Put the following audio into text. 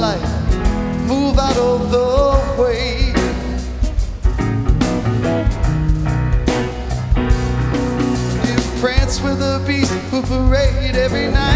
life, move out of the way. You prance with the beast who parade every night.